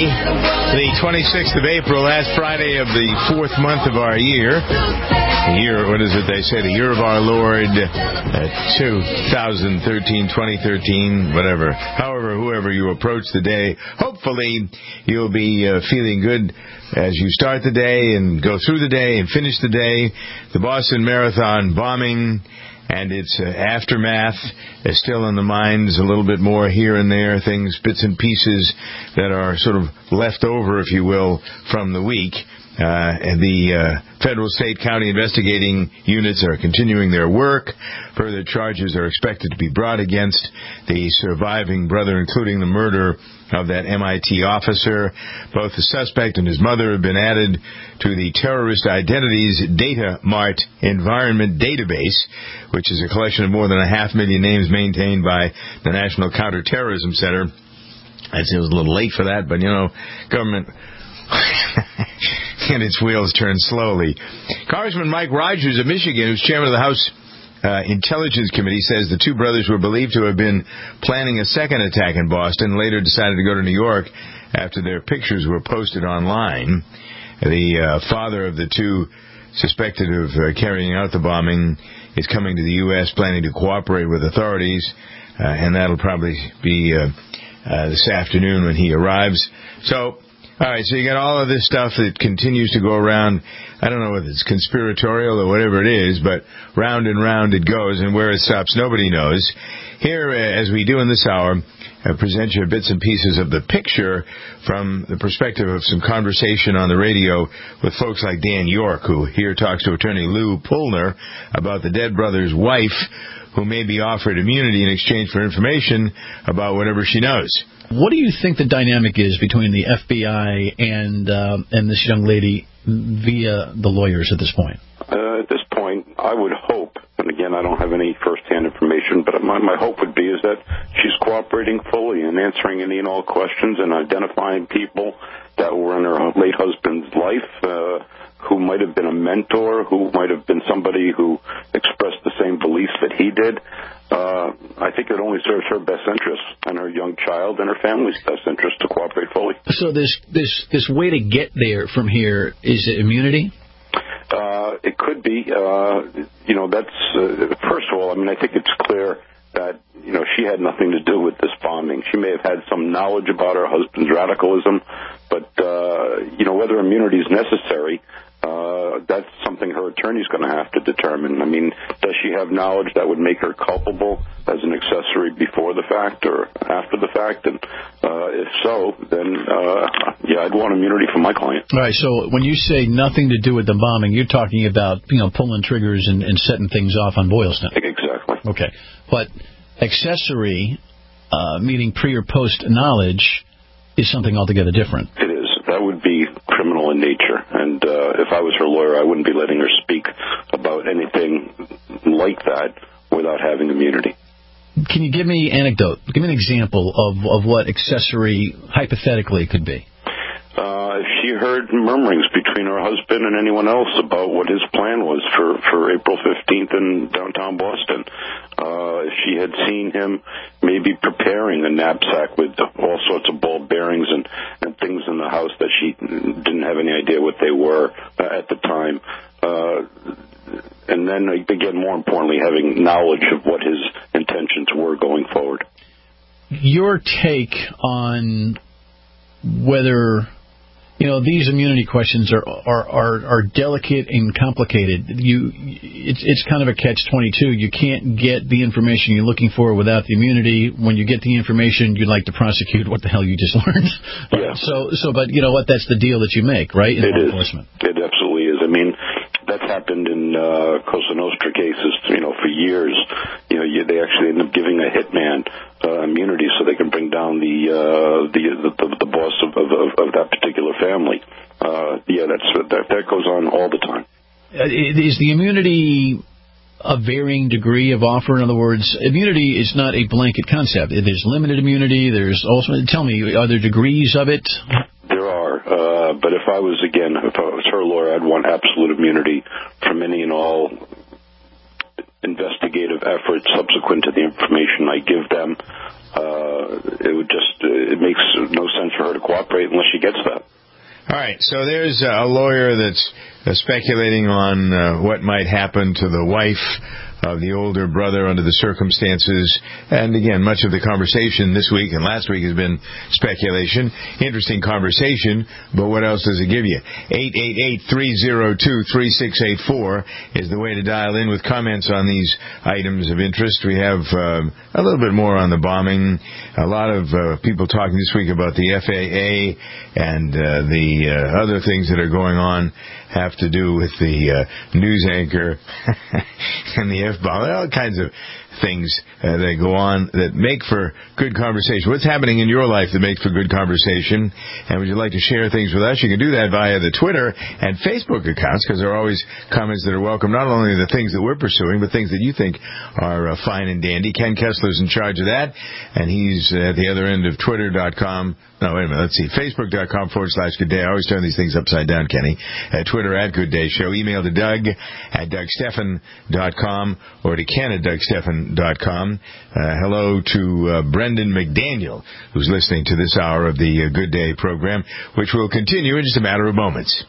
Friday, the 26th of April, last Friday of the fourth month of our year. The year, what is it they say? The year of our Lord, 2013, 2013, whatever. However, whoever you approach the day, hopefully you'll be feeling good as you start the day and go through the day and finish the day. The Boston Marathon bombing and its aftermath is still in the minds, a little bit more here and there, things, bits and pieces that are sort of left over, if you will, from the week. And the federal, state, county investigating units are continuing their work. Further charges are expected to be brought against the surviving brother, including the murder of that MIT officer. Both the suspect and his mother have been added to the Terrorist Identities Data Mart Environment Database, which is a collection of more than 500,000 names maintained by the National Counterterrorism Center. I'd say it was a little late for that, but, government and its wheels turn slowly. Congressman Mike Rogers of Michigan, who's chairman of the House Intelligence Committee, says the two brothers were believed to have been planning a second attack in Boston, later decided to go to New York after their pictures were posted online. The father of the two suspected of carrying out the bombing is coming to the U.S., planning to cooperate with authorities, and that'll probably be this afternoon when he arrives. So, all right, so you got all of this stuff that continues to go around. I don't know whether it's conspiratorial or whatever it is, but round and round it goes, and where it stops, nobody knows. Here, as we do in this hour, I present you bits and pieces of the picture from the perspective of some conversation on the radio with folks like Dan York, who here talks to attorney Lou Pullner about the dead brother's wife, who may be offered immunity in exchange for information about whatever she knows. What do you think the dynamic is between the FBI and this young lady via the lawyers at this point? At this point, I would hope, and again, I don't have any first-hand information, but my hope would be is that she's cooperating fully and answering any and all questions and identifying people that were in her late husband's life, who might have been a mentor, who might have been somebody who expressed the same beliefs that he did. I think it only serves her best interest and her young child and her family's best interest to cooperate fully. So this way to get there from here, is it immunity? It could be. That's first of all, I think it's clear that, she had nothing to do with this bombing. She may have had some knowledge about her husband's radicalism, but, whether immunity is necessary, that's something her attorney's going to have to determine. Does she have knowledge that would make her culpable as an accessory before the fact or after the fact? And if so, then, I'd want immunity from my client. All right, so when you say nothing to do with the bombing, you're talking about, pulling triggers and setting things off on Boylston. Exactly. Okay, but accessory, meaning pre or post knowledge, is something altogether different. It is. That would be criminal in nature, and if I was her lawyer, I wouldn't be letting her speak about anything like that without having immunity. Can you give me an anecdote? Give me an example of what accessory hypothetically could be. If she heard murmurings between her husband and anyone else about what his plan was for April 15th in downtown Boston, if she had seen him maybe preparing a knapsack with all sorts of ball bearings and things in the house that she didn't have any idea what they were at the time, and then, again, more importantly, having knowledge of what his intentions were going forward. Your take on whether... these immunity questions are delicate and complicated. It's kind of a catch-22. You can't get the information you're looking for without the immunity. When you get the information, you'd like to prosecute what the hell you just learned. Yeah. But you know what? That's the deal that you make, right? In law enforcement. It absolutely is. That's happened in Cosa Nostra cases, for years. They actually end up giving a hitman immunity so they can bring down the boss of that particular family. That goes on all the time. Is the immunity a varying degree of offer? In other words, immunity is not a blanket concept. There's limited immunity. There's also, tell me, are there degrees of it? There are, but if I was her lawyer, I'd want absolute immunity from any and all investigative efforts subsequent to the information I give them. It makes no sense for her to cooperate unless she gets that. All right, so there's a lawyer that's speculating on what might happen to the wife of the older brother under the circumstances. And again, much of the conversation this week and last week has been speculation. Interesting conversation, but what else does it give you? 888-302-3684 is the way to dial in with comments on these items of interest. We have a little bit more on the bombing. A lot of people talking this week about the FAA and the other things that are going on have to do with the news anchor and the F-bomb. All kinds of things that go on that make for good conversation. What's happening in your life that makes for good conversation? And would you like to share things with us? You can do that via the Twitter and Facebook accounts, because there are always comments that are welcome, not only the things that we're pursuing, but things that you think are fine and dandy. Ken Kessler's in charge of that, and he's at the other end of Twitter.com. No, wait a minute. Let's see. Facebook.com/Good Day. I always turn these things upside down, Kenny. Twitter @Good Day Show. Email to Doug @DougStephan.com or to Ken @DougStephan.com. Hello to Brendan McDaniel, who's listening to this hour of the Good Day program, which will continue in just a matter of moments.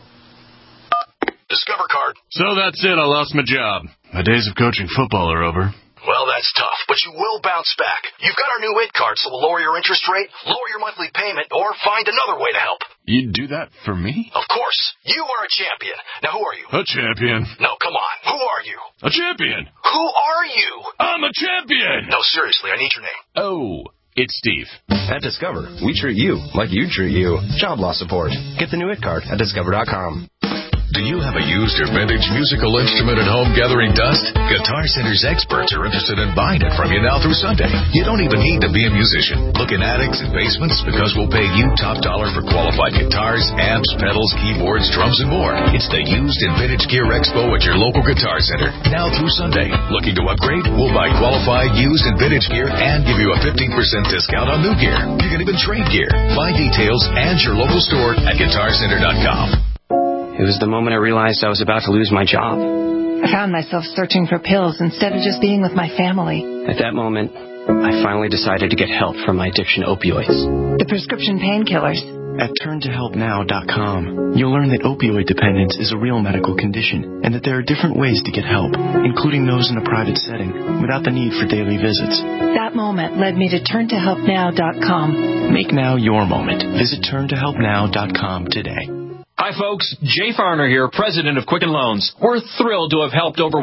Discover card. So that's it. I lost my job. My days of coaching football are over. Well, that's tough, but you will bounce back. You've got our new IT card, so we'll lower your interest rate, lower your monthly payment, or find another way to help. You'd do that for me? Of course. You are a champion. Now, who are you? A champion. No, come on. Who are you? A champion. Who are you? I'm a champion. No, seriously, I need your name. Oh, it's Steve. At Discover, we treat you like you treat you. Job loss support. Get the new IT card at Discover.com. Do you have a used or vintage musical instrument at home gathering dust? Guitar Center's experts are interested in buying it from you now through Sunday. You don't even need to be a musician. Look in attics and basements, because we'll pay you top dollar for qualified guitars, amps, pedals, keyboards, drums, and more. It's the Used and Vintage Gear Expo at your local Guitar Center, now through Sunday. Looking to upgrade? We'll buy qualified used and vintage gear and give you a 15% discount on new gear. You can even trade gear. Find details and your local store at GuitarCenter.com. It was the moment I realized I was about to lose my job. I found myself searching for pills instead of just being with my family. At that moment, I finally decided to get help from my addiction to opioids. The prescription painkillers. At turntohelpnow.com, you'll learn that opioid dependence is a real medical condition and that there are different ways to get help, including those in a private setting, without the need for daily visits. That moment led me to turntohelpnow.com. Make now your moment. Visit turntohelpnow.com today. Hi, folks. Jay Farner here, president of Quicken Loans. We're thrilled to have helped over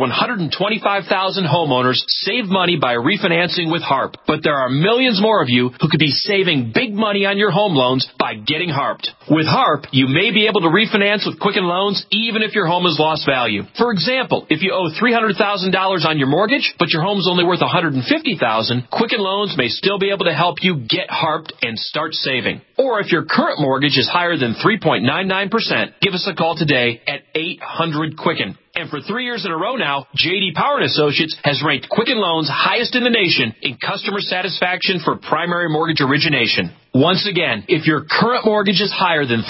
125,000 homeowners save money by refinancing with HARP. But there are millions more of you who could be saving big money on your home loans by getting HARPed. With HARP, you may be able to refinance with Quicken Loans even if your home has lost value. For example, if you owe $300,000 on your mortgage, but your home's only worth $150,000, Quicken Loans may still be able to help you get HARPed and start saving. Or if your current mortgage is higher than 3.99%, give us a call today at 800-QUICKEN. And for 3 years in a row now, J.D. Power & Associates has ranked Quicken Loans highest in the nation in customer satisfaction for primary mortgage origination. Once again, if your current mortgage is higher than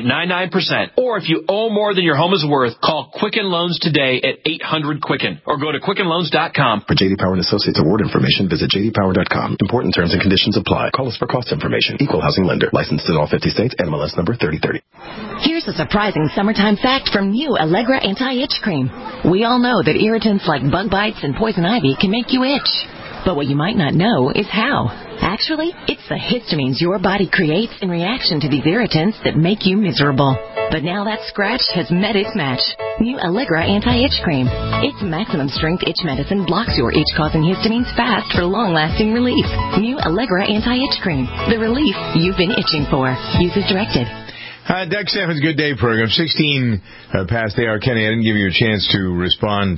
3.99%, or if you owe more than your home is worth, call Quicken Loans today at 800-QUICKEN or go to QuickenLoans.com. For J.D. Power & Associates award information, visit jdpower.com. Important terms and conditions apply. Call us for cost information. Equal housing lender. Licensed in all 50 states. NMLS number 3030. Here's a surprising summertime fact from new Allegra Anti-Itch Cream. We all know that irritants like bug bites and poison ivy can make you itch. But what you might not know is how. Actually, it's the histamines your body creates in reaction to these irritants that make you miserable. But now that scratch has met its match. New Allegra Anti-Itch Cream. Its maximum strength itch medicine blocks your itch-causing histamines fast for long-lasting relief. New Allegra Anti-Itch Cream. The relief you've been itching for. Use as directed. Doug Stephan's Good Day program, 16 past the hour. Kenny, I didn't give you a chance to respond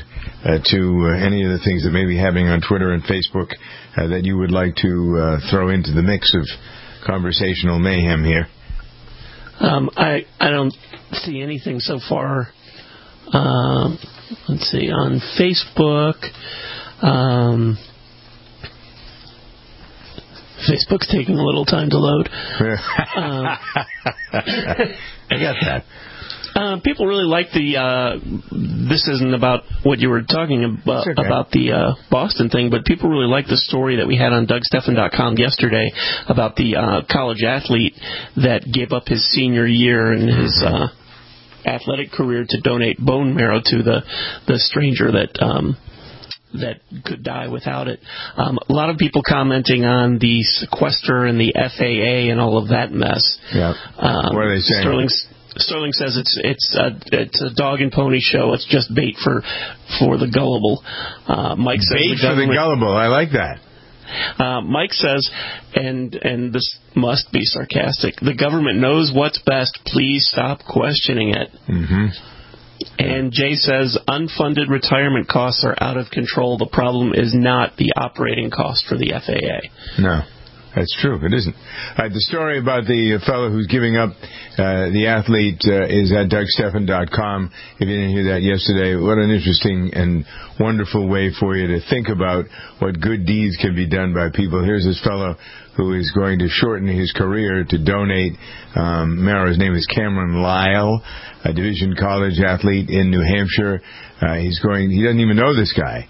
to any of the things that may be happening on Twitter and Facebook that you would like to throw into the mix of conversational mayhem here. I don't see anything so far. Let's see, on Facebook. Facebook's taking a little time to load. I got that. People really like this isn't about what you were talking about, about the Boston thing, but people really like the story that we had on DougStephan.com yesterday about the college athlete that gave up his senior year and his athletic career to donate bone marrow to the stranger that could die without it. A lot of people commenting on the sequester and the FAA and all of that mess. Yeah. What are they saying? Sterling says it's a dog and pony show. It's just bait for the gullible. Mike says bait for the gullible. I like that. Mike says, and this must be sarcastic, the government knows what's best. Please stop questioning it. Mm-hmm. And Jay says, unfunded retirement costs are out of control. The problem is not the operating cost for the FAA. No. That's true. It isn't. The story about the fellow who's giving up the athlete is at DougStephan.com. If you didn't hear that yesterday, what an interesting and wonderful way for you to think about what good deeds can be done by people. Here's this fellow who is going to shorten his career to donate marrow. His name is Cameron Lyle, a Division College athlete in New Hampshire. He doesn't even know this guy.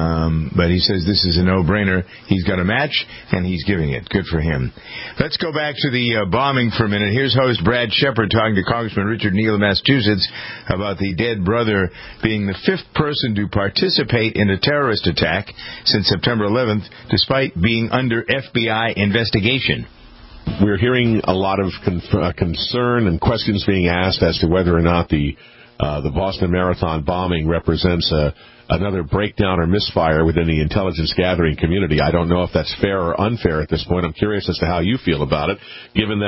But he says this is a no-brainer. He's got a match, and he's giving it. Good for him. Let's go back to the bombing for a minute. Here's host Brad Shepard talking to Congressman Richard Neal of Massachusetts about the dead brother being the fifth person to participate in a terrorist attack since September 11th, despite being under FBI investigation. We're hearing a lot of concern and questions being asked as to whether or not the Boston Marathon bombing represents another breakdown or misfire within the intelligence gathering community. I don't know if that's fair or unfair at this point. I'm curious as to how you feel about it, given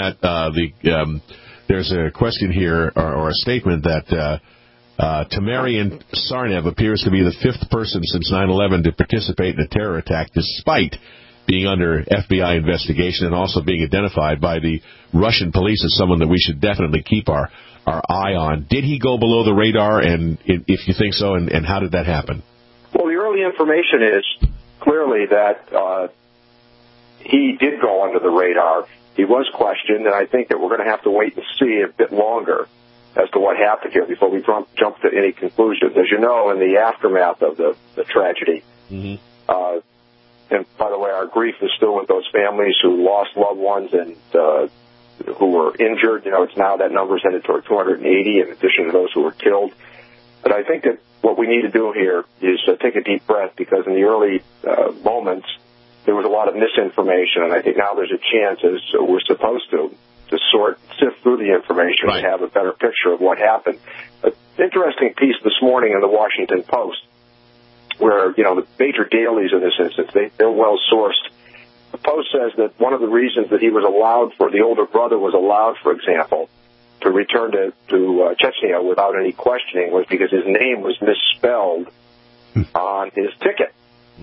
that there's a question here or a statement that Tamarian Sarnev appears to be the fifth person since 9/11 to participate in a terror attack, despite being under FBI investigation and also being identified by the Russian police as someone that we should definitely keep our eye on. Did he go below the radar, and if you think so, and how did that happen? Well, the early information is clearly that he did go under the radar. He was questioned, and I think that we're going to have to wait and see a bit longer as to what happened here before we jump to any conclusions. As you know, in the aftermath of the tragedy, and by the way, our grief is still with those families who lost loved ones and who were injured. You know, it's now that number's headed toward 280 in addition to those who were killed. But I think that what we need to do here is take a deep breath, because in the early moments there was a lot of misinformation, and I think now there's a chance, as we're supposed to sift through the information and have a better picture of what happened. An interesting piece this morning in the Washington Post, where, you know, the major dailies in this instance, they're well sourced. The Post says that one of the reasons that he was allowed the older brother was allowed, for example, to return to Chechnya without any questioning was because his name was misspelled on his ticket.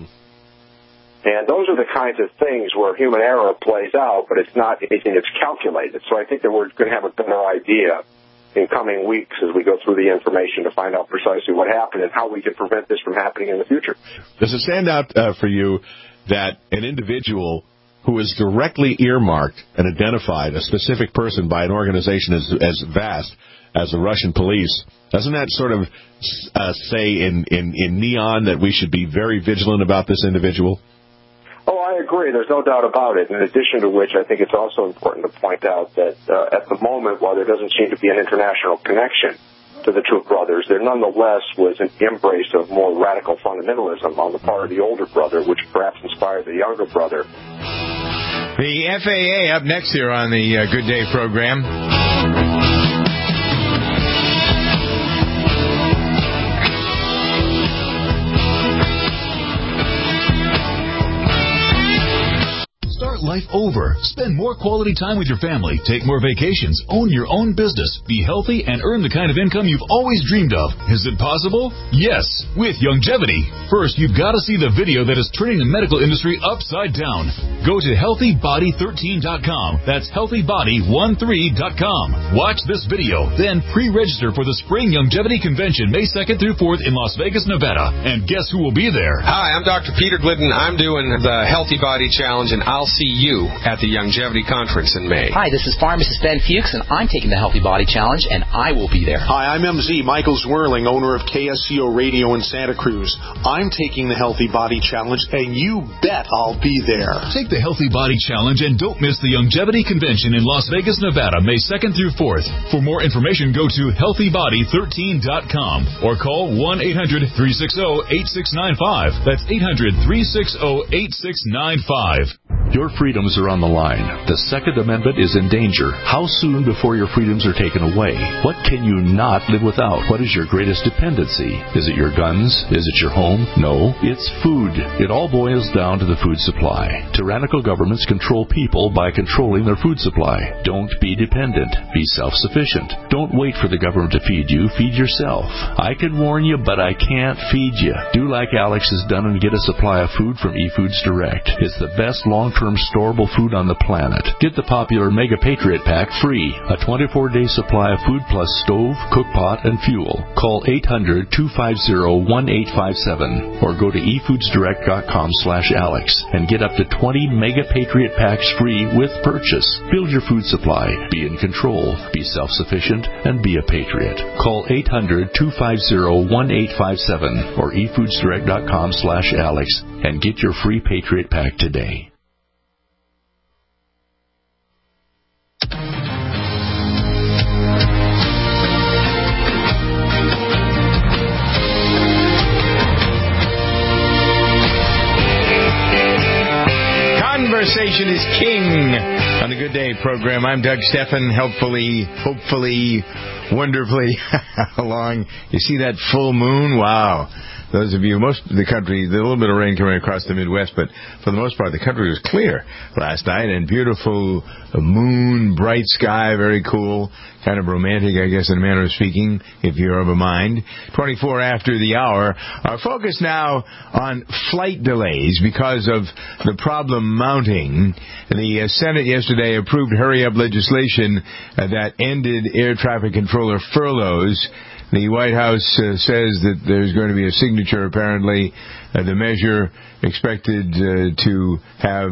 And those are the kinds of things where human error plays out, but it's not anything that's calculated. So I think that we're going to have a better idea in coming weeks as we go through the information to find out precisely what happened and how we can prevent this from happening in the future. Does it stand out for you that an individual who is directly earmarked and identified, a specific person by an organization as vast as the Russian police, doesn't that sort of say in neon that we should be very vigilant about this individual? Oh, I agree. There's no doubt about it. In addition to which, I think it's also important to point out that at the moment, while there doesn't seem to be an international connection to the two brothers, there nonetheless was an embrace of more radical fundamentalism on the part of the older brother, which perhaps inspired the younger brother. The FAA up next here on the Good Day program. Life over. Spend more quality time with your family. Take more vacations. Own your own business. Be healthy and earn the kind of income you've always dreamed of. Is it possible? Yes, with Youngevity. First, you've got to see the video that is turning the medical industry upside down. Go to HealthyBody13.com. That's HealthyBody13.com. Watch this video, then pre-register for the Spring Youngevity Convention May 2nd through 4th in Las Vegas, Nevada. And guess who will be there? Hi, I'm Dr. Peter Glidden. I'm doing the Healthy Body Challenge, and I'll see you at the Longevity Conference in May. Hi, this is pharmacist Ben Fuchs, and I'm taking the Healthy Body Challenge, and I will be there. Hi, I'm MZ Michael Zwirling, owner of KSCO Radio in Santa Cruz. I'm taking the Healthy Body Challenge, and you bet I'll be there. Take the Healthy Body Challenge and don't miss the Longevity Convention in Las Vegas, Nevada, May 2nd through 4th. For more information, go to healthybody13.com or call 1-800-360-8695. That's 800-360-8695. Your freedoms are on the line. The Second Amendment is in danger. How soon before your freedoms are taken away? What can you not live without? What is your greatest dependency? Is it your guns? Is it your home? No, it's food. It all boils down to the food supply. Tyrannical governments control people by controlling their food supply. Don't be dependent. Be self-sufficient. Don't wait for the government to feed you. Feed yourself. I can warn you, but I can't feed you. Do like Alex has done and get a supply of food from eFoods Direct. It's the best long-term storable food on the planet. Get the popular Mega Patriot Pack free. A 24-day supply of food plus stove, cookpot, and fuel. Call 800-250-1857 or go to efoodsdirect.com/Alex and get up to 20 Mega Patriot Packs free with purchase. Build your food supply. Be in control. Be self-sufficient and be a patriot. Call 800-250-1857 or efoodsdirect.com/Alex and get your free Patriot Pack today. Conversation is king on the Good Day program. I'm Doug Stephan, hopefully, wonderfully along. You see that full moon? Wow. Those of you, most of the country, a little bit of rain coming across the Midwest, but for the most part, the country was clear last night, and beautiful moon, bright sky, very cool, kind of romantic, I guess, in a manner of speaking, if you're of a mind. 24 after the hour. Our focus now on flight delays because of the problem mounting. The Senate yesterday approved hurry-up legislation that ended air traffic controller furloughs. The White House says that there's going to be a signature, apparently. The measure expected to have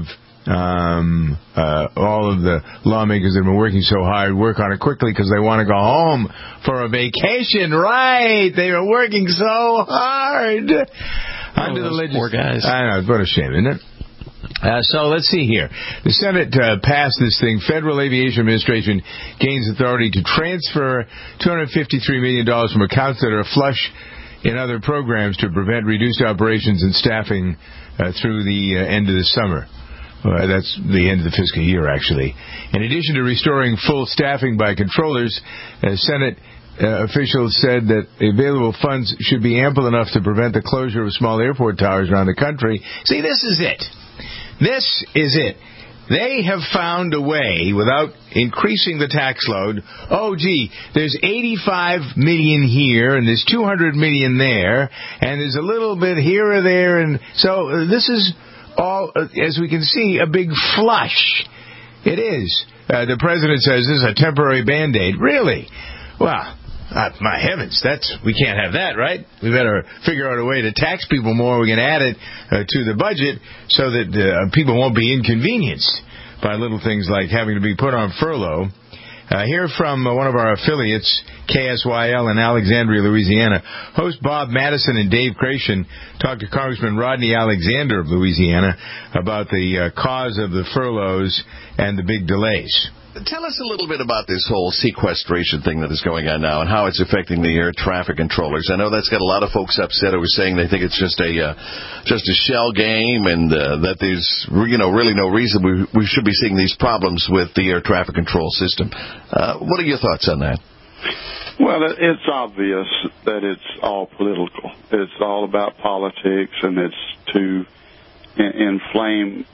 all of the lawmakers that have been working so hard work on it quickly because they want to go home for a vacation. Right. They are working so hard. Under the legislation. Poor guys. I know. What a shame, isn't it? So let's see here. The Senate passed this thing. Federal Aviation Administration gains authority to transfer $253 million from accounts that are flush in other programs to prevent reduced operations and staffing through the end of the summer. That's the end of the fiscal year, actually. In addition to restoring full staffing by controllers, Senate officials said that available funds should be ample enough to prevent the closure of small airport towers around the country. See, this is it. This is it. They have found a way, without increasing the tax load, there's 85 million here, and there's 200 million there, and there's a little bit here or there, and so this is all, as we can see, a big flush. It is. The president says this is a temporary Band-Aid. Really? Well, my heavens, we can't have that, right? We better figure out a way to tax people more. We can add it to the budget so that people won't be inconvenienced by little things like having to be put on furlough. Hear from one of our affiliates, KSYL in Alexandria, Louisiana. Host Bob Madison and Dave Creation talked to Congressman Rodney Alexander of Louisiana about the cause of the furloughs and the big delays. Tell us a little bit about this whole sequestration thing that is going on now and how it's affecting the air traffic controllers. I know that's got a lot of folks upset over saying they think it's just a shell game and that there's really no reason we should be seeing these problems with the air traffic control system. What are your thoughts on that? Well, it's obvious that it's all political. It's all about politics, and it's to inflame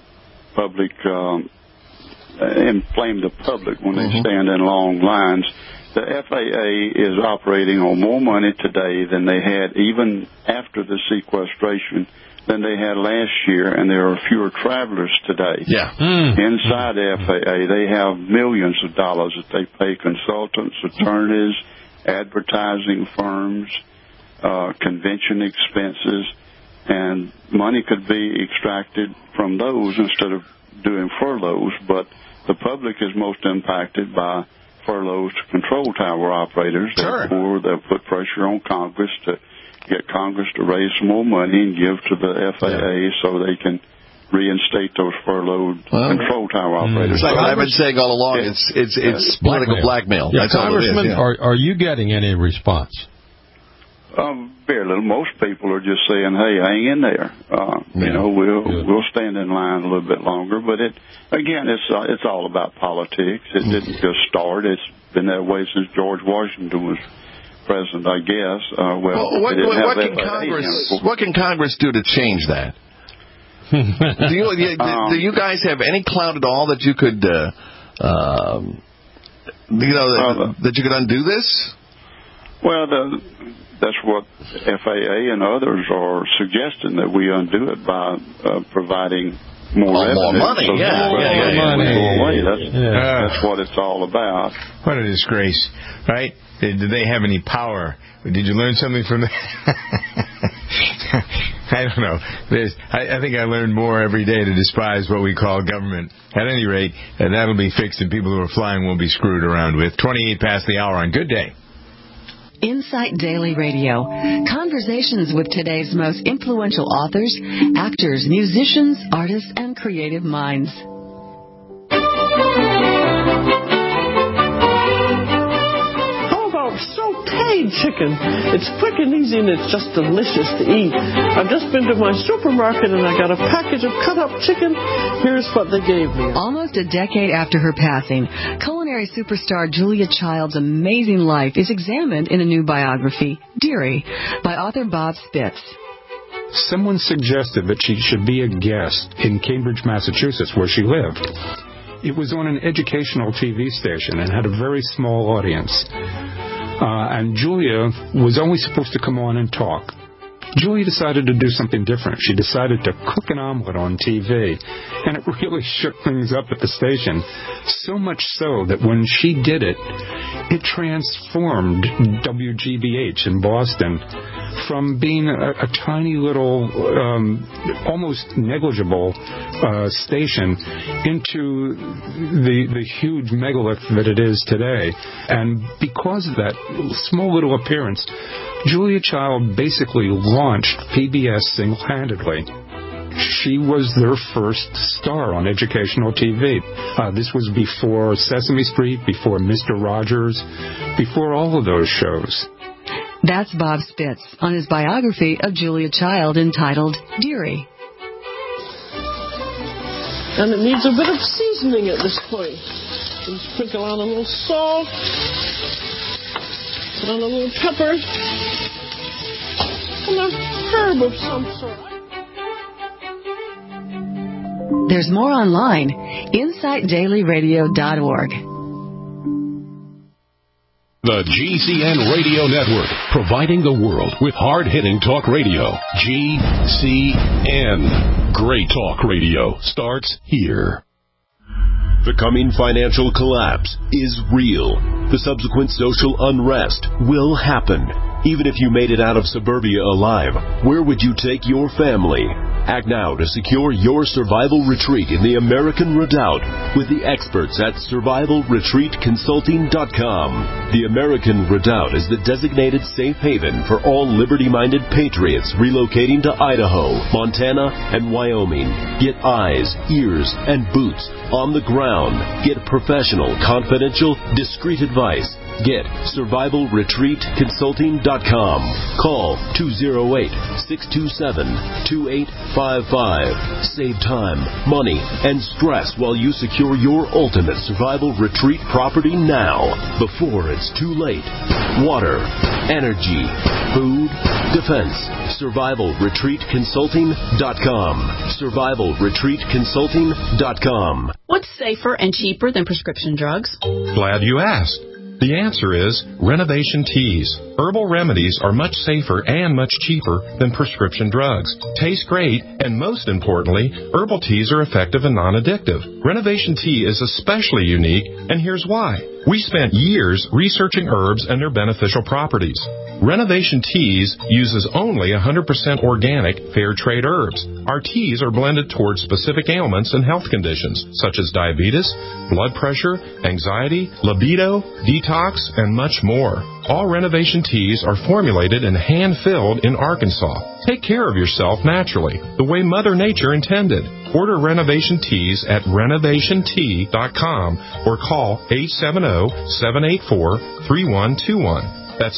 the public when they stand in long lines. The FAA is operating on more money today than they had even after the sequestration than they had last year, and there are fewer travelers today. Yeah. Inside the FAA, they have millions of dollars that they pay consultants, attorneys, advertising firms, convention expenses, and money could be extracted from those instead of doing furloughs, but the public is most impacted by furloughs to control tower operators. Sure. Therefore, they'll put pressure on Congress to get Congress to raise some more money and give to the FAA so they can reinstate those furloughed control tower operators. It's like I've been saying all along, it's political blackmail. Yeah, That's all it is. Congressman, Yeah. are you getting any response? Very little. Most people are just saying, "Hey, hang in there. We'll stand in line a little bit longer." But it's all about politics. It didn't just start. It's been that way since George Washington was president, I guess. What can Congress do to change that? Do you guys have any clout at all that you could, that you could undo this? Well, that's what FAA and others are suggesting, that we undo it by providing more revenue. More money, so That's what it's all about. What a disgrace, right? Do they have any power? Did you learn something from that? I don't know. I think I learned more every day to despise what we call government. At any rate, that'll be fixed, and people who are flying won't be screwed around with. 28 past the hour on Good Day. Insight Daily Radio. Conversations with today's most influential authors, actors, musicians, artists, and creative minds. Sauteed chicken. It's quick and easy, and it's just delicious to eat. I've just been to my supermarket and I got a package of cut-up chicken. Here's what they gave me. Almost a decade after her passing, culinary superstar Julia Child's amazing life is examined in a new biography, Dearie, by author Bob Spitz. Someone suggested that she should be a guest in Cambridge, Massachusetts, where she lived. It was on an educational TV station and had a very small audience. And Julia was only supposed to come on and talk. Julia decided to do something different. She decided to cook an omelet on TV, and it really shook things up at the station, so much so that when she did it, it transformed WGBH in Boston from being a tiny little, almost negligible station into the huge megalith that it is today. And because of that small little appearance, Julia Child basically launched PBS single-handedly. She was their first star on educational TV. This was before Sesame Street, before Mr. Rogers, before all of those shows. That's Bob Spitz on his biography of Julia Child entitled Dearie. And it needs a bit of seasoning at this point. And sprinkle on a little salt, put on a little pepper, and a herb of some sort. There's more online, InsightDailyRadio.org. The GCN Radio Network, providing the world with hard-hitting talk radio. GCN. Great talk radio starts here. The coming financial collapse is real. The subsequent social unrest will happen. Even if you made it out of suburbia alive, where would you take your family? Act now to secure your survival retreat in the American Redoubt with the experts at survivalretreatconsulting.com. The American Redoubt is the designated safe haven for all liberty-minded patriots relocating to Idaho, Montana, and Wyoming. Get eyes, ears, and boots on the ground. Get professional, confidential, discreet advice. Get survivalretreatconsulting.com. Call 208-627-2855. Save time, money, and stress while you secure your ultimate survival retreat property now, before it's too late. Water, energy, food, defense. survivalretreatconsulting.com. survivalretreatconsulting.com. What's safer and cheaper than prescription drugs? Glad you asked. The answer is Renovation Teas. Herbal remedies are much safer and much cheaper than prescription drugs. Taste great, and most importantly, herbal teas are effective and non-addictive. Renovation Tea is especially unique, and here's why. We spent years researching herbs and their beneficial properties. Renovation Teas uses only 100% organic, fair trade herbs. Our teas are blended towards specific ailments and health conditions, such as diabetes, blood pressure, anxiety, libido, detox, and much more. All Renovation Teas are formulated and hand-filled in Arkansas. Take care of yourself naturally, the way Mother Nature intended. Order Renovation Teas at renovationtea.com or call 870-784-3121. That's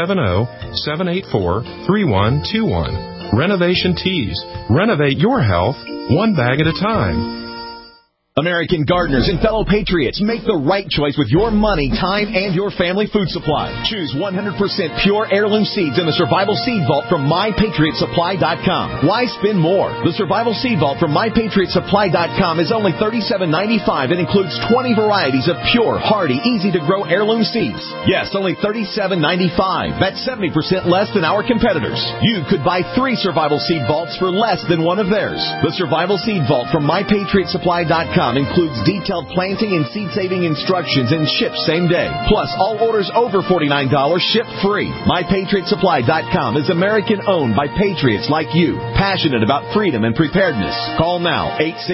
870-784-3121. Renovation Teas. Renovate your health one bag at a time. American gardeners and fellow patriots, make the right choice with your money, time, and your family food supply. Choose 100% pure heirloom seeds in the Survival Seed Vault from MyPatriotSupply.com. Why spend more? The Survival Seed Vault from MyPatriotSupply.com is only $37.95 and includes 20 varieties of pure, hardy, easy-to-grow heirloom seeds. Yes, only $37.95. That's 70% less than our competitors. You could buy 3 Survival Seed Vaults for less than one of theirs. The Survival Seed Vault from MyPatriotSupply.com includes detailed planting and seed-saving instructions and ships same day. Plus, all orders over $49 ship free. MyPatriotSupply.com is American-owned by patriots like you, passionate about freedom and preparedness. Call now,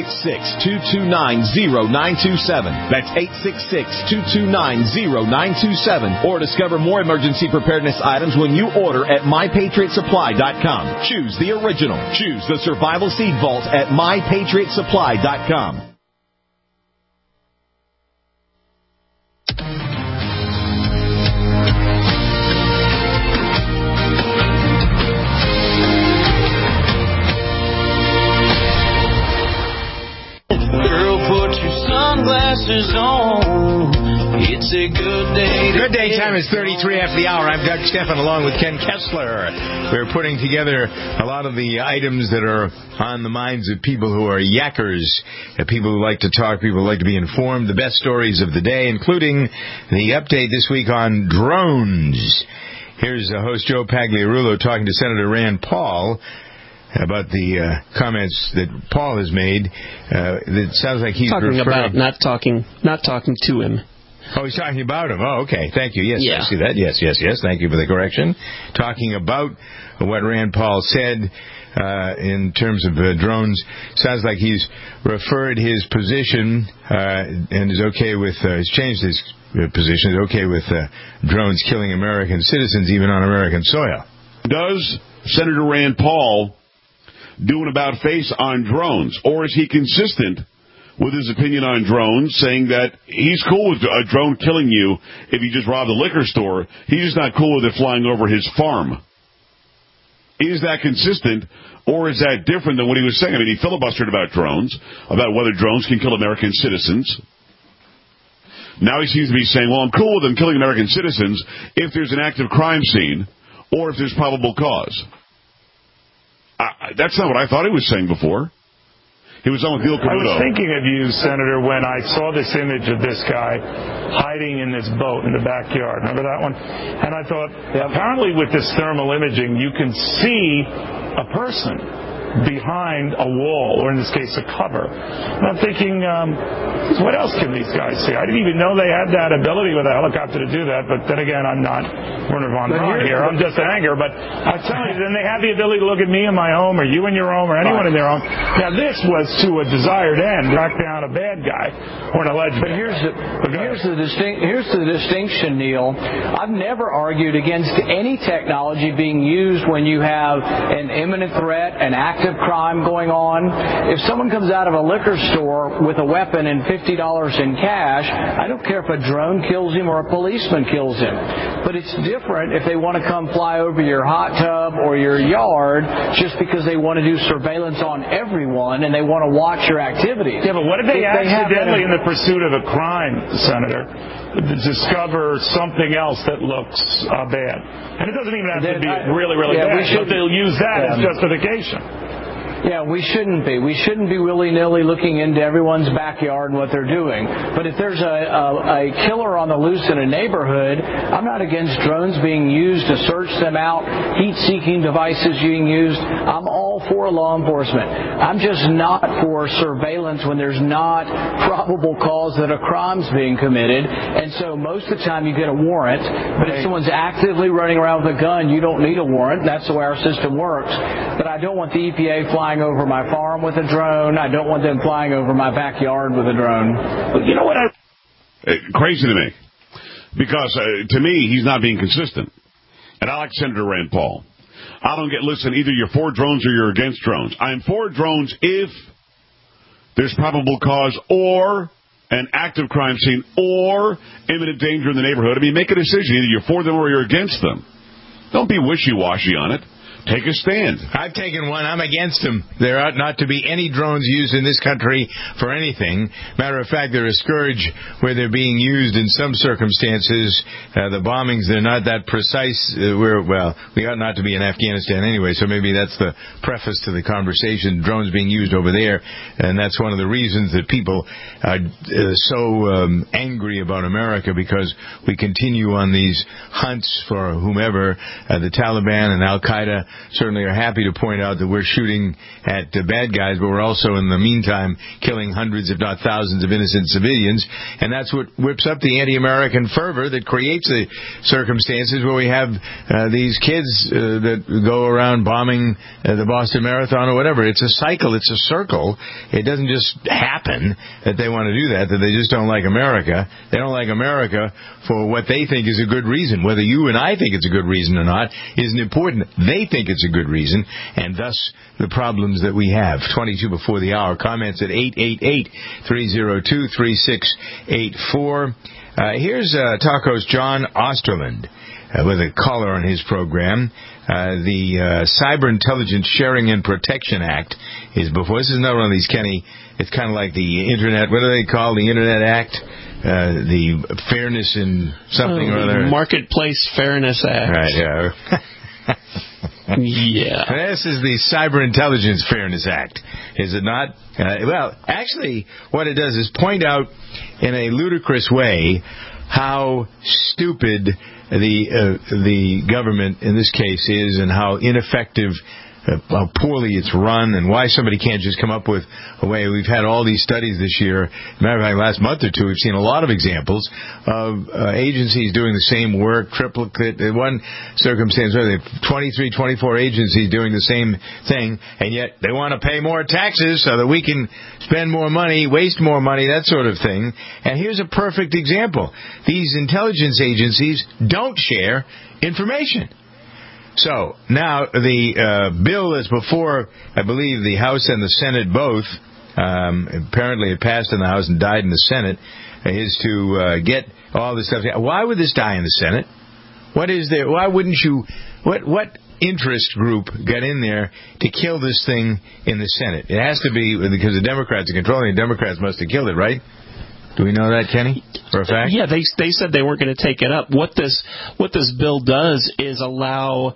866-229-0927. That's 866-229-0927. Or discover more emergency preparedness items when you order at MyPatriotSupply.com. Choose the original. Choose the Survival Seed Vault at MyPatriotSupply.com. Sunglasses on. It's a good day. Good day. Time is 33 after the hour. I'm Doug Stephan along with Ken Kessler. We're putting together a lot of the items that are on the minds of people who are yackers, people who like to talk, people who like to be informed, the best stories of the day, including the update this week on drones. Here's host Joe Pagliarulo talking to Senator Rand Paul about the comments that Paul has made. It sounds like he's talking about not talking to him. Oh, he's talking about him. Oh, okay. Thank you. Yes, yeah. I see that. Yes. Thank you for the correction. Talking about what Rand Paul said in terms of drones. Sounds like he's referred his position and is okay with. He's changed his position. Is okay with drones killing American citizens, even on American soil. Does Senator Rand Paul do an about-face on drones, or is he consistent with his opinion on drones, saying that he's cool with a drone killing you if you just robbed a liquor store, he's just not cool with it flying over his farm? Is that consistent, or is that different than what he was saying? I mean, he filibustered about drones, about whether drones can kill American citizens. Now he seems to be saying, well, I'm cool with them killing American citizens if there's an active crime scene or if there's probable cause. That's not what I thought he was saying before. He was on with Bill Cavuto. I was thinking of you, Senator, when I saw this image of this guy hiding in this boat in the backyard. Remember that one? And I thought, apparently with this thermal imaging, you can see a person behind a wall, or in this case, a cover. And I'm thinking, what else can these guys see? I didn't even know they had that ability with a helicopter to do that, but then again, I'm not Werner von Braun here. I'm just an anchor, but I'm telling you, then they have the ability to look at me in my home, or you in your home, or anyone in their home. Now, this was to a desired end, knock down a bad guy, or an alleged bad guy. Here's the distinction, Neil. I've never argued against any technology being used when you have an imminent threat, an active crime going on. If someone comes out of a liquor store with a weapon and $50 in cash, I don't care if a drone kills him or a policeman kills him. But it's different if they want to come fly over your hot tub or your yard just because they want to do surveillance on everyone and they want to watch your activities. Yeah, but what if they accidentally, in the pursuit of a crime, Senator, discover something else that looks bad? And it doesn't even have to be really, really bad, but they'll use that as justification. Yeah, we shouldn't be. We shouldn't be willy-nilly looking into everyone's backyard and what they're doing. But if there's a killer on the loose in a neighborhood, I'm not against drones being used to search them out, heat-seeking devices being used. I'm all all for law enforcement. I'm just not for surveillance when there's not probable cause that a crime's being committed. And so most of the time you get a warrant, but if someone's actively running around with a gun, you don't need a warrant. That's the way our system works. But I don't want the EPA flying over my farm with a drone. I don't want them flying over my backyard with a drone. But you know what? Crazy to me. Because, to me, he's not being consistent. And I like Senator Rand Paul. I don't listen, either you're for drones or you're against drones. I'm for drones if there's probable cause or an active crime scene or imminent danger in the neighborhood. I mean, make a decision. Either you're for them or you're against them. Don't be wishy-washy on it. Take a stand. I've taken one. I'm against them. There ought not to be any drones used in this country for anything. Matter of fact, they're a scourge where they're being used in some circumstances. The bombings, they're not that precise. We ought not to be in Afghanistan anyway, so maybe that's the preface to the conversation. Drones being used over there, and that's one of the reasons that people are so angry about America, because we continue on these hunts for whomever. The Taliban and Al-Qaeda certainly are happy to point out that we're shooting at bad guys, but we're also, in the meantime, killing hundreds, if not thousands, of innocent civilians. And that's what whips up the anti-American fervor that creates the circumstances where we have these kids that go around bombing the Boston Marathon or whatever. It's a cycle. It's a circle. It doesn't just happen that they want to do that they just don't like America. They don't like America for what they think is a good reason. Whether you and I think it's a good reason or not isn't important. They think it's a good reason, and thus the problems that we have. 22 before the hour. Comments at 888-302-3684. Here's talk host John Osterland with a caller on his program. The Cyber Intelligence Sharing and Protection Act is before. This is another one of these, Kenny. It's kind of like the Internet. What do they call the Internet Act? The Fairness in something or other. Marketplace Fairness Act. Right, yeah. Yeah. This is the Cyber Intelligence Fairness Act, is it not? Well, actually, what it does is point out in a ludicrous way how stupid the government in this case is, and how ineffective, how poorly it's run, and why somebody can't just come up with a way. We've had all these studies this year. Matter of fact, last month or two, we've seen a lot of examples of agencies doing the same work, triplicate. In one circumstance, 23, 24 agencies doing the same thing, and yet they want to pay more taxes so that we can spend more money, waste more money, that sort of thing. And here's a perfect example. These intelligence agencies don't share information. So, now, the bill is before, I believe, the House and the Senate both. Apparently it passed in the House and died in the Senate, is to get all this stuff. Why would this die in the Senate? What is there? Why wouldn't you... What interest group got in there to kill this thing in the Senate? It has to be because the Democrats are controlling it. The Democrats must have killed it, right? Do we know that, Kenny, for a fact? Yeah, they said they weren't going to take it up. What this bill does is allow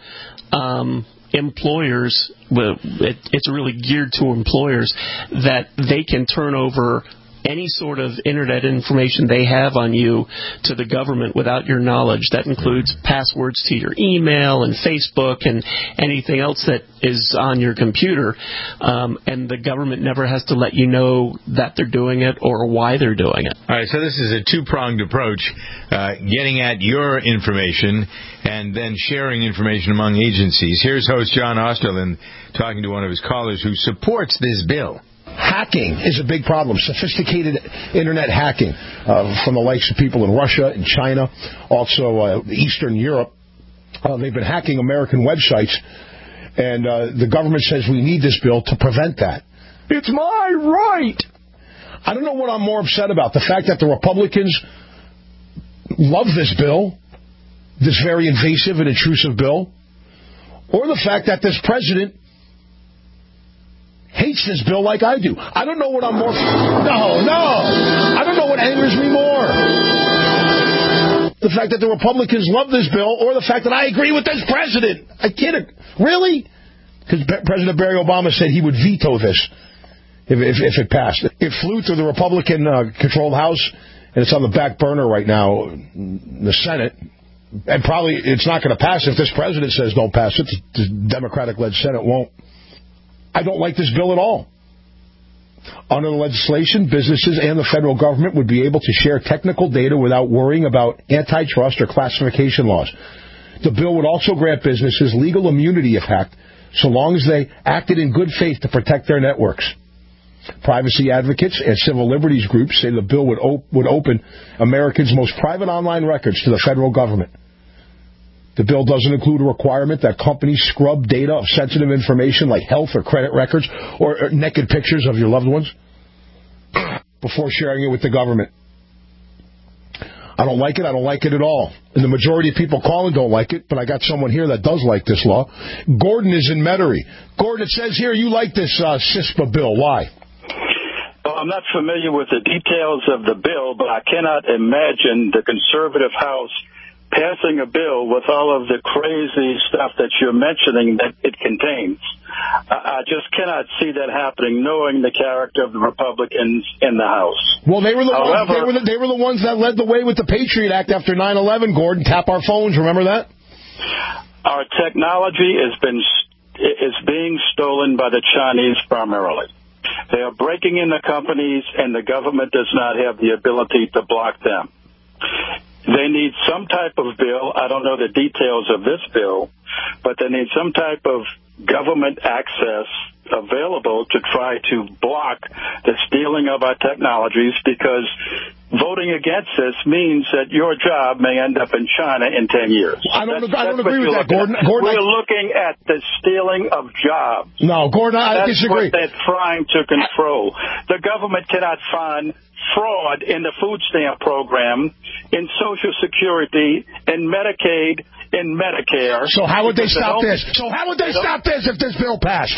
employers, it's really geared to employers, that they can turn over any sort of internet information they have on you to the government without your knowledge. That includes passwords to your email and Facebook and anything else that is on your computer. And the government never has to let you know that they're doing it or why they're doing it. All right, so this is a two-pronged approach, getting at your information and then sharing information among agencies. Here's host John Osterland talking to one of his callers who supports this bill. Hacking is a big problem. Sophisticated internet hacking from the likes of people in Russia and China, also Eastern Europe. They've been hacking American websites, and the government says we need this bill to prevent that. It's my right. I don't know what I'm more upset about, the fact that the Republicans love this bill, this very invasive and intrusive bill, or the fact that this president hates this bill like I do. I don't know what I'm more... No. I don't know what angers me more. The fact that the Republicans love this bill, or the fact that I agree with this president. I can't... Really? Because President Barack Obama said he would veto this if it passed. It flew through the Republican-controlled House, and it's on the back burner right now in the Senate. And probably it's not going to pass if this president says don't pass it. The Democratic-led Senate won't. I don't like this bill at all. Under the legislation, businesses and the federal government would be able to share technical data without worrying about antitrust or classification laws. The bill would also grant businesses legal immunity if hacked, so long as they acted in good faith to protect their networks. Privacy advocates and civil liberties groups say the bill would open Americans' most private online records to the federal government. The bill doesn't include a requirement that companies scrub data of sensitive information like health or credit records or naked pictures of your loved ones before sharing it with the government. I don't like it. I don't like it at all. And the majority of people calling don't like it, but I got someone here that does like this law. Gordon is in Metairie. Gordon, it says here you like this CISPA bill. Why? Well, I'm not familiar with the details of the bill, but I cannot imagine the conservative House passing a bill with all of the crazy stuff that you're mentioning that it contains. I just cannot see that happening, knowing the character of the Republicans in the House. Well, they were the ones that led the way with the Patriot Act after 9/11. Gordon, tap our phones. Remember that? Our technology is being stolen by the Chinese primarily. They are breaking into companies, and the government does not have the ability to block them. They need some type of bill. I don't know the details of this bill, but they need some type of government access available to try to block the stealing of our technologies, because voting against this means that your job may end up in China in 10 years. I don't agree with that, Gordon. We're looking at the stealing of jobs. No, Gordon, I disagree. That's what they're trying to control. The government cannot find fraud in the food stamp program, in Social Security, in Medicaid, in Medicare. So how would they stop this? If this bill passed?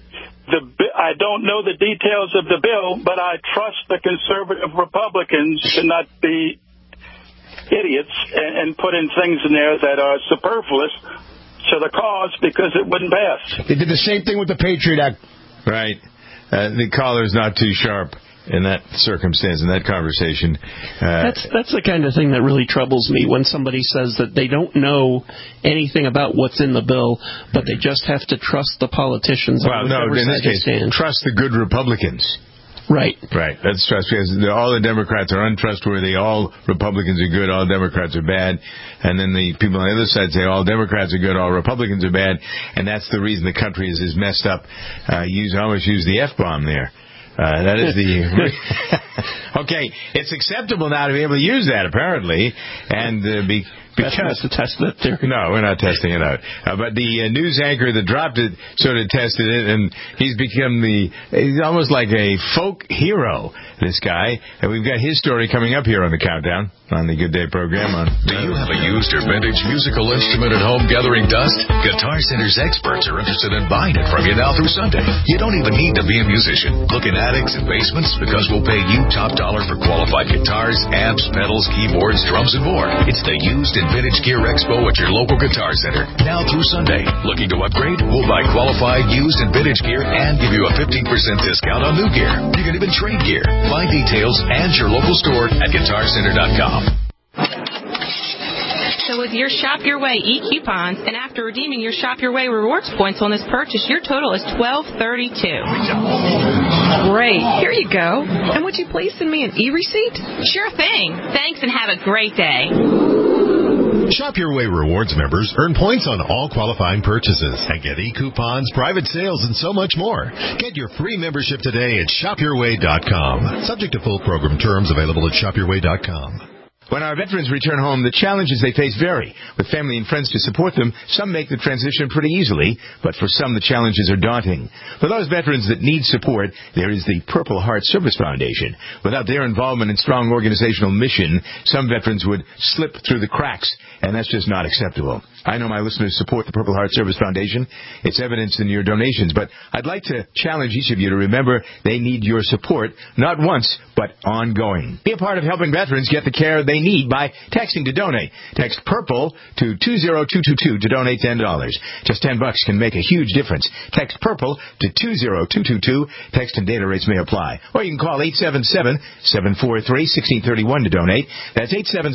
I don't know the details of the bill, but I trust the conservative Republicans to not be idiots and put in things in there that are superfluous to the cause, because it wouldn't pass. They did the same thing with the Patriot Act. Right. The caller's not too sharp in that circumstance, in that conversation. That's the kind of thing that really troubles me, when somebody says that they don't know anything about what's in the bill, but they just have to trust the politicians. Well, no, in this case, trust the good Republicans. Right. Right. That's trust, because all the Democrats are untrustworthy, all Republicans are good, all Democrats are bad. And then the people on the other side say all Democrats are good, all Republicans are bad. And that's the reason the country is messed up. Almost use the F-bomb there. That is the... Okay, it's acceptable now to be able to use that, apparently, and because to test that theory. No, we're not testing it out. But the news anchor that dropped it sort of tested it, and he's almost like a folk hero, this guy. And we've got his story coming up here on the Countdown, on the Good Day program. Do you have a used or vintage musical instrument at home gathering dust? Guitar Center's experts are interested in buying it from you now through Sunday. You don't even need to be a musician. Look in attics and basements, because we'll pay you top dollar for qualified guitars, amps, pedals, keyboards, drums, and more. It's the Used and Vintage Gear Expo at your local Guitar Center, now through Sunday. Looking to upgrade? We'll buy qualified used and vintage gear and give you a 15% discount on new gear. You can even trade gear. Find details and your local store at GuitarCenter.com. So with your Shop Your Way e-coupons, and after redeeming your Shop Your Way rewards points on this purchase, your total is $12.32. Great. Here you go. And would you please send me an e-receipt? Sure thing. Thanks, and have a great day. Shop Your Way Rewards members earn points on all qualifying purchases and get e-coupons, private sales, and so much more. Get your free membership today at ShopYourWay.com. Subject to full program terms, available at ShopYourWay.com. When our veterans return home, the challenges they face vary. With family and friends to support them, some make the transition pretty easily, but for some the challenges are daunting. For those veterans that need support, there is the Purple Heart Service Foundation. Without their involvement and strong organizational mission, some veterans would slip through the cracks, and that's just not acceptable. I know my listeners support the Purple Heart Service Foundation. It's evidenced in your donations, but I'd like to challenge each of you to remember they need your support, not once, but ongoing. Be a part of helping veterans get the care they may need by texting to donate. Text PURPLE to 20222 to donate $10. Just $10 can make a huge difference. Text PURPLE to 20222. Text and data rates may apply. Or you can call 877-743-1631 to donate. That's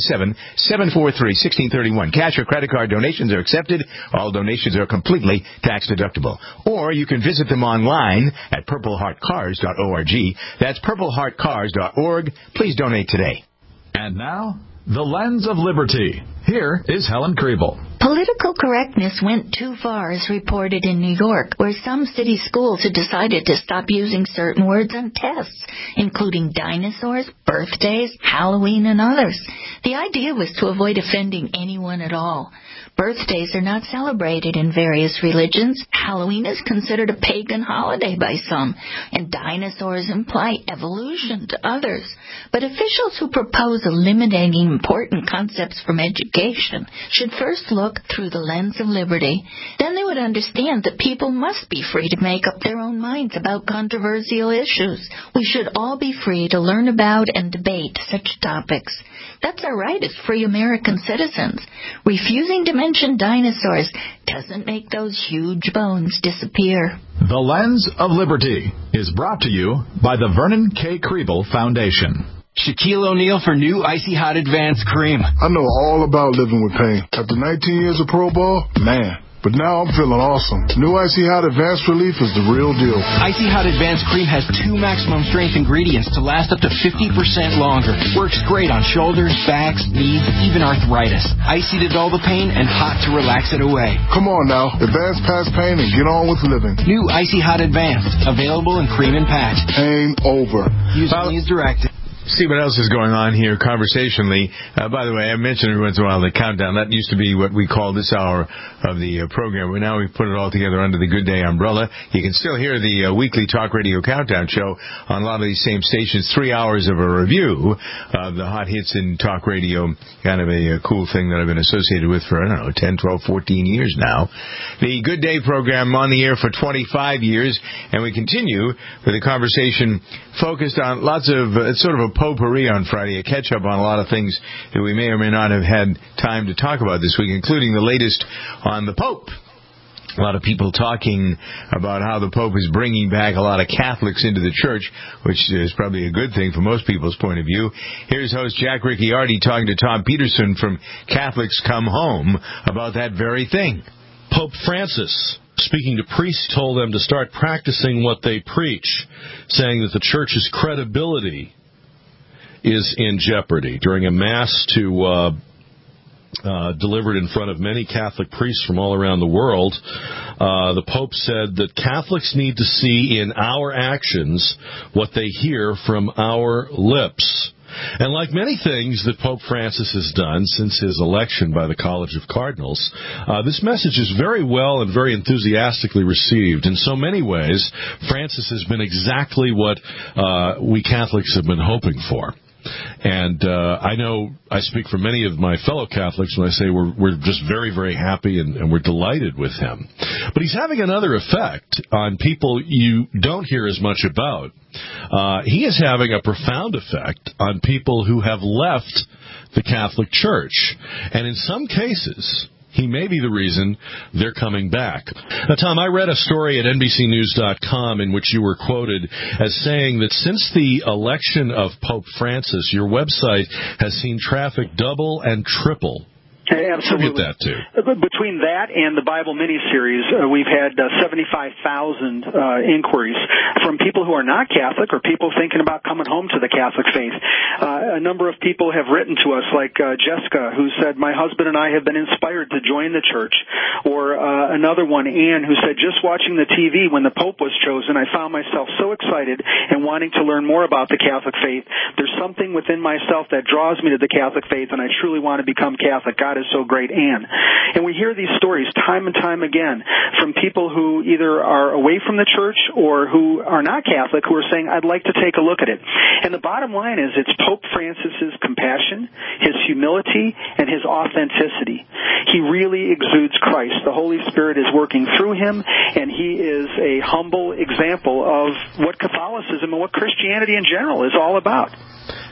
877-743-1631. Cash or credit card donations are accepted. All donations are completely tax deductible. Or you can visit them online at purpleheartcars.org. That's purpleheartcars.org. Please donate today. And now, The Lens of Liberty. Here is Helen Kriebel. Political correctness went too far, as reported in New York, where some city schools had decided to stop using certain words on tests, including dinosaurs, birthdays, Halloween, and others. The idea was to avoid offending anyone at all. Birthdays are not celebrated in various religions. Halloween is considered a pagan holiday by some, and dinosaurs imply evolution to others. But officials who propose eliminating important concepts from education should first look through the lens of liberty. Then they would understand that people must be free to make up their own minds about controversial issues. We should all be free to learn about and debate such topics. That's our right as free American citizens. Refusing to mention dinosaurs doesn't make those huge bones disappear. The Lens of Liberty is brought to you by the Vernon K. Kriebel Foundation. Shaquille O'Neal for new Icy Hot Advanced Cream. I know all about living with pain. After 19 years of pro ball, man. But now I'm feeling awesome. New Icy Hot Advanced Relief is the real deal. Icy Hot Advanced Cream has 2 maximum strength ingredients to last up to 50% longer. Works great on shoulders, backs, knees, even arthritis. Icy to dull the pain and hot to relax it away. Come on now. Advance past pain and get on with living. New Icy Hot Advanced. Available in cream and patch. Pain over. Use as directed. See what else is going on here conversationally. By the way, I mentioned every once in a while the countdown. That used to be what we call this hour of the program. Now we've put it all together under the Good Day umbrella. You can still hear the weekly talk radio countdown show on a lot of these same stations. 3 hours of a review of the hot hits in talk radio. Kind of a cool thing that I've been associated with for, 10, 12, 14 years now. The Good Day program on the air for 25 years. And we continue with a conversation focused on lots of, it's sort of a potpourri on Friday, a catch-up on a lot of things that we may or may not have had time to talk about this week, including the latest on the Pope. A lot of people talking about how the Pope is bringing back a lot of Catholics into the church, which is probably a good thing from most people's point of view. Here's host Jack Ricciardi talking to Tom Peterson from Catholics Come Home about that very thing. Pope Francis, speaking to priests, told them to start practicing what they preach, saying that the church's credibility is in jeopardy. During a mass delivered in front of many Catholic priests from all around the world, the Pope said that Catholics need to see in our actions what they hear from our lips. And like many things that Pope Francis has done since his election by the College of Cardinals, this message is very well and very enthusiastically received. In so many ways, Francis has been exactly what we Catholics have been hoping for. And I know I speak for many of my fellow Catholics when I say we're just very, very happy and we're delighted with him. But he's having another effect on people you don't hear as much about. He is having a profound effect on people who have left the Catholic Church. And in some cases, he may be the reason they're coming back. Now, Tom, I read a story at NBCNews.com in which you were quoted as saying that since the election of Pope Francis, your website has seen traffic double and triple. Absolutely. That too. Between that and the Bible miniseries, we've had 75,000 inquiries from people who are not Catholic or people thinking about coming home to the Catholic faith. A number of people have written to us, like Jessica, who said, my husband and I have been inspired to join the church. Or another one, Anne, who said, just watching the TV when the Pope was chosen, I found myself so excited and wanting to learn more about the Catholic faith. There's something within myself that draws me to the Catholic faith, and I truly want to become Catholic. God is so great, Anne. And we hear these stories time and time again from people who either are away from the church or who are not Catholic who are saying, I'd like to take a look at it. And the bottom line is it's Pope Francis's compassion, his humility, and his authenticity. He really exudes Christ. The Holy Spirit is working through him, and he is a humble example of what Catholicism and what Christianity in general is all about.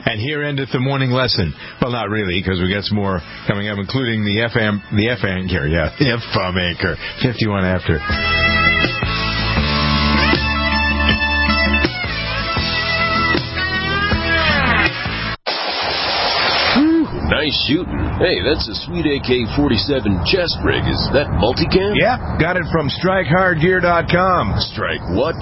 And here endeth the morning lesson. Well, not really, because we got some more coming up, including the FM anchor. Yeah, the FM anchor. 51 after. Nice shooting. Hey, that's a sweet AK-47 chest rig. Is that multicam? Yep, got it from StrikeHardGear.com. Strike what?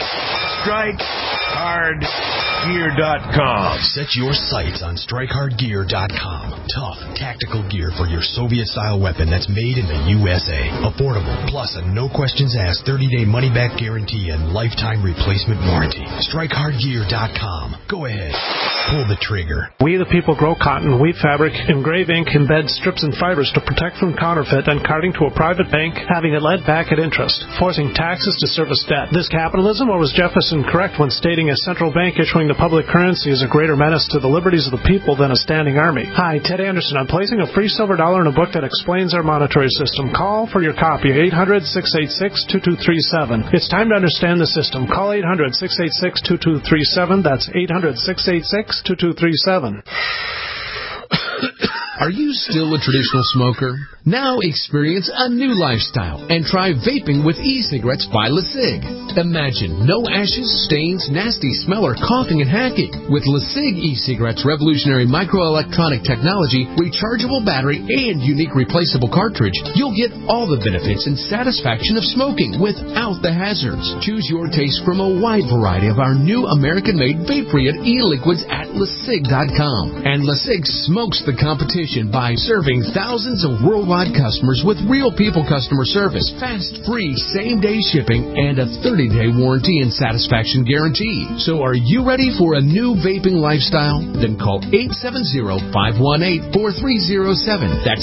StrikeHardGear.com. Set your sights on StrikeHardGear.com. Tough, tactical gear for your Soviet-style weapon that's made in the USA. Affordable, plus a no-questions-asked 30-day money-back guarantee and lifetime replacement warranty. StrikeHardGear.com. Go ahead. Pull the trigger. We the people grow cotton, weave fabric, engrave ink, embed strips and fibers to protect from counterfeit and carting to a private bank, having it led back at interest, forcing taxes to service debt. This capitalism, or was Jefferson correct when stating a central bank issuing the public currency is a greater menace to the liberties of the people than a standing army? Hi, Ted Anderson. I'm placing a free silver dollar in a book that explains our monetary system. Call for your copy, 800-686-2237. It's time to understand the system. Call 800-686-2237. That's 800-686-2237. Are you still a traditional smoker? Now experience a new lifestyle and try vaping with e-cigarettes by LeSig. Imagine no ashes, stains, nasty smell, or coughing and hacking. With LeSig e-cigarettes' revolutionary microelectronic technology, rechargeable battery, and unique replaceable cartridge, you'll get all the benefits and satisfaction of smoking without the hazards. Choose your taste from a wide variety of our new American-made vape-free e-liquids at LeSig.com. And LeSig smokes the competition by serving thousands of worldwide customers with real people customer service, fast, free, same-day shipping, and a 30-day warranty and satisfaction guarantee. So are you ready for a new vaping lifestyle? Then call 870-518-4307. That's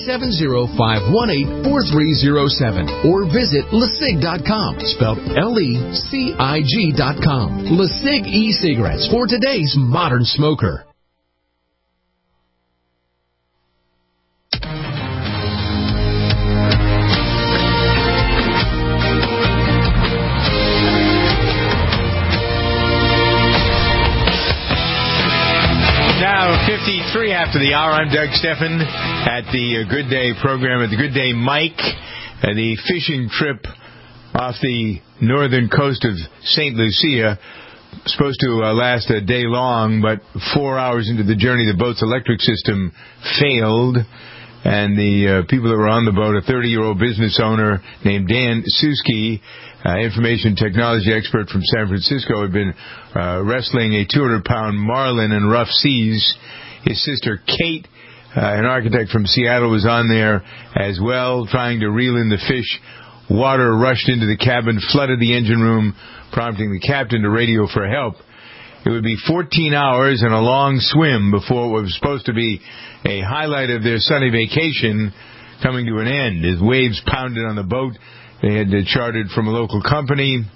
870-518-4307. Or visit LeSig.com, spelled LECIG.com. LeSig e-cigarettes for today's modern smoker. Now, 53 after the hour. I'm Doug Steffen at the Good Day program at the Good Day Mike. The fishing trip off the northern coast of St. Lucia, supposed to last a day long, but 4 hours into the journey, the boat's electric system failed. And the people that were on the boat, a 30-year-old business owner named Dan Suski, information technology expert from San Francisco, had been wrestling a 200-pound marlin in rough seas. His sister Kate, an architect from Seattle, was on there as well, trying to reel in the fish. Water rushed into the cabin, flooded the engine room, prompting the captain to radio for help. It would be 14 hours and a long swim before what was supposed to be a highlight of their sunny vacation coming to an end. As waves pounded on the boat, they had chartered from a local company.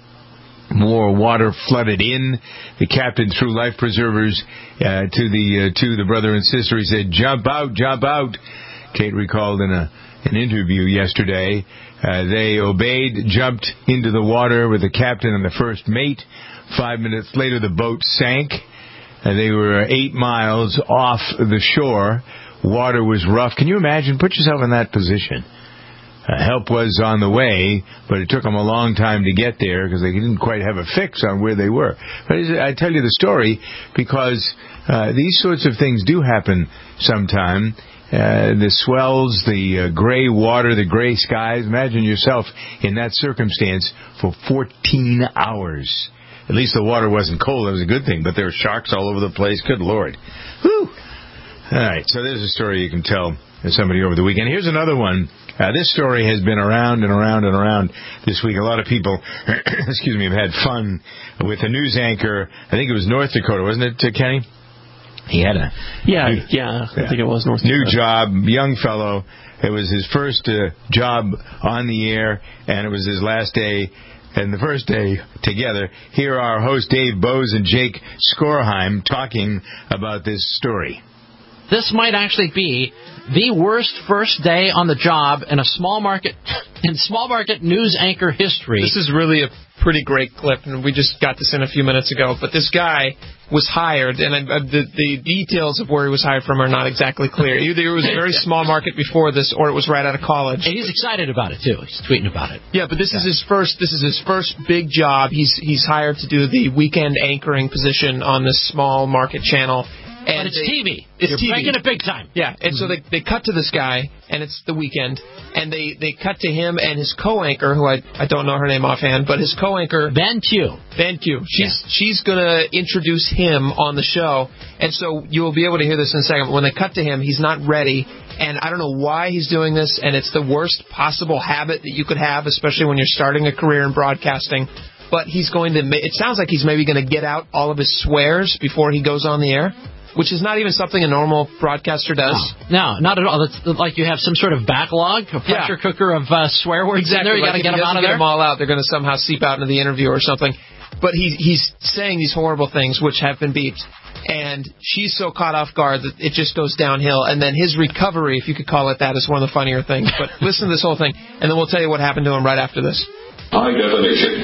More water flooded in. The captain threw life preservers to the brother and sister. He said, "Jump out, jump out." Kate recalled in an interview yesterday. They obeyed, jumped into the water with the captain and the first mate. 5 minutes later, the boat sank. They were 8 miles off the shore. Water was rough. Can you imagine? Put yourself in that position. Help was on the way, but it took them a long time to get there because they didn't quite have a fix on where they were. But I tell you the story because these sorts of things do happen sometime. The swells, the gray water, the gray skies. Imagine yourself in that circumstance for 14 hours. At least the water wasn't cold. That was a good thing. But there were sharks all over the place. Good Lord. Whew. All right. So there's a story you can tell somebody over the weekend. Here's another one. This story has been around and around and around this week. A lot of people, excuse me, have had fun with a news anchor. I think it was North Dakota, wasn't it, Kenny? He had a I think it was North Dakota. New job, young fellow. It was his first job on the air, and it was his last day. And the first day together, here are our hosts Dave Bowes and Jake Skorheim talking about this story. This might actually be the worst first day on the job in small market news anchor history. This is really a pretty great clip, and we just got this in a few minutes ago. But this guy was hired, and the details of where he was hired from are not exactly clear. Either it was a very small market before this, or it was right out of college. And he's excited about it too. He's tweeting about it. Yeah, but this is his first. This is his first big job. He's hired to do the weekend anchoring position on this small market channel. And it's TV. You're TV. Breaking it big time. Yeah, and so they cut to this guy, and it's the weekend, and they cut to him and his co-anchor, who I don't know her name offhand, but his co-anchor... Van Q. She's going to introduce him on the show, and so you'll be able to hear this in a second. But when they cut to him, he's not ready, and I don't know why he's doing this, and it's the worst possible habit that you could have, especially when you're starting a career in broadcasting. But he's going to... It sounds like he's maybe going to get out all of his swears before he goes on the air. Which is not even something a normal broadcaster does. No, not at all. It's like you have some sort of backlog, a pressure cooker of swear words in there. You got to get them out of there. Get them all out. They're going to somehow seep out into the interview or something. But he's saying these horrible things, which have been beeped. And she's so caught off guard that it just goes downhill. And then his recovery, if you could call it that, is one of the funnier things. But listen to this whole thing, and then we'll tell you what happened to him right after this. High definition.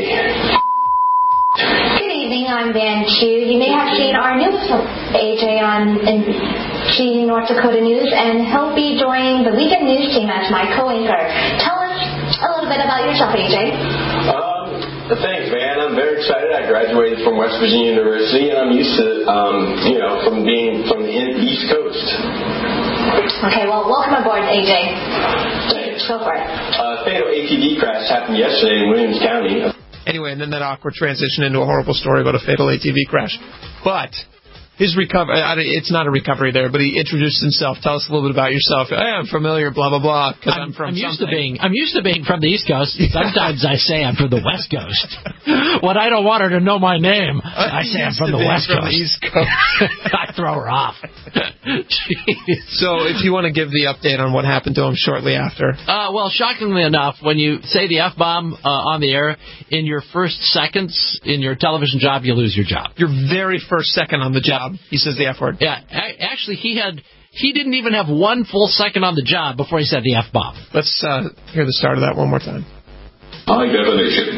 Good evening, I'm Van Chu. You may have seen our news AJ on G North Dakota News, and he'll be joining the weekend news team as my co-anchor. Tell us a little bit about yourself, AJ. Thanks, man. I'm very excited. I graduated from West Virginia University, and I'm used to, from being from the East Coast. Okay, well, welcome aboard, AJ. Thanks. Go for it. Fatal ATV crash happened yesterday in Williams County. Anyway, and then that awkward transition into a horrible story about a fatal ATV crash. But his recovery, it's not a recovery there, but he introduced himself. Tell us a little bit about yourself. Hey, I'm familiar, blah, blah, blah, because I'm from I'm used to being from the East Coast. Sometimes I say I'm from the West Coast. When I don't want her to know my name, I say I'm from the West Coast. The East Coast. I throw her off. So if you want to give the update on what happened to him shortly after. Well, shockingly enough, when you say the F-bomb on the air, in your first seconds in your television job, you lose your job. Your very first second on the job. He says the F word. Yeah, actually, he didn't even have one full second on the job before he said the F-bomb. Let's hear the start of that one more time. High definition.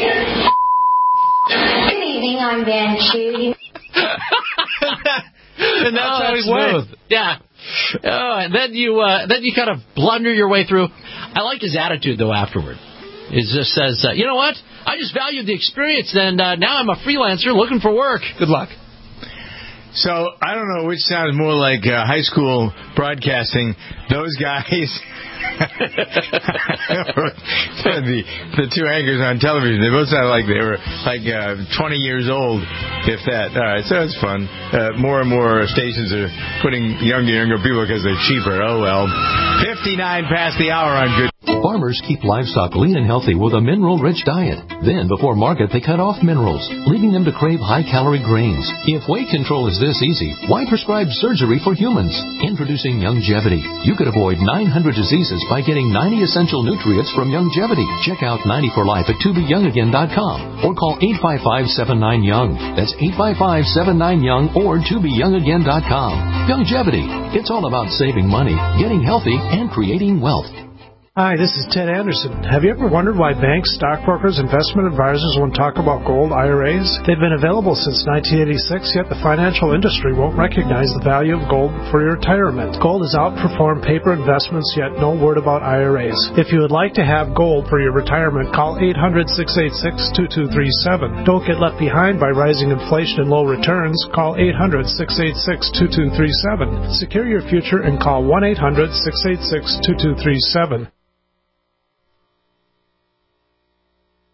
Good evening, I'm Van Chu. And that's how he went. Yeah. And then you kind of blunder your way through. I like his attitude, though, afterward. It just says, you know what? I just valued the experience, and now I'm a freelancer looking for work. Good luck. So, I don't know which sounds more like high school broadcasting. Those guys, the two anchors on television, they both sounded like they were 20 years old, if that. All right, so it's fun. More and more stations are putting younger people because they're cheaper. Oh, well. 59 past the hour on Good. Farmers keep livestock lean and healthy with a mineral-rich diet. Then, before market, they cut off minerals, leaving them to crave high-calorie grains. If weight control is this easy, why prescribe surgery for humans? Introducing Youngevity. You could avoid 900 diseases by getting 90 essential nutrients from Youngevity. Check out 90 for Life at tobeyoungagain.com or call 855-79-YOUNG. That's 855-79-YOUNG or tobeyoungagain.com. Youngevity. It's all about saving money, getting healthy, and creating wealth. Hi, this is Ted Anderson. Have you ever wondered why banks, stockbrokers, investment advisors won't talk about gold IRAs? They've been available since 1986, yet the financial industry won't recognize the value of gold for your retirement. Gold has outperformed paper investments, yet no word about IRAs. If you would like to have gold for your retirement, call 800-686-2237. Don't get left behind by rising inflation and low returns. Call 800-686-2237. Secure your future and call 1-800-686-2237.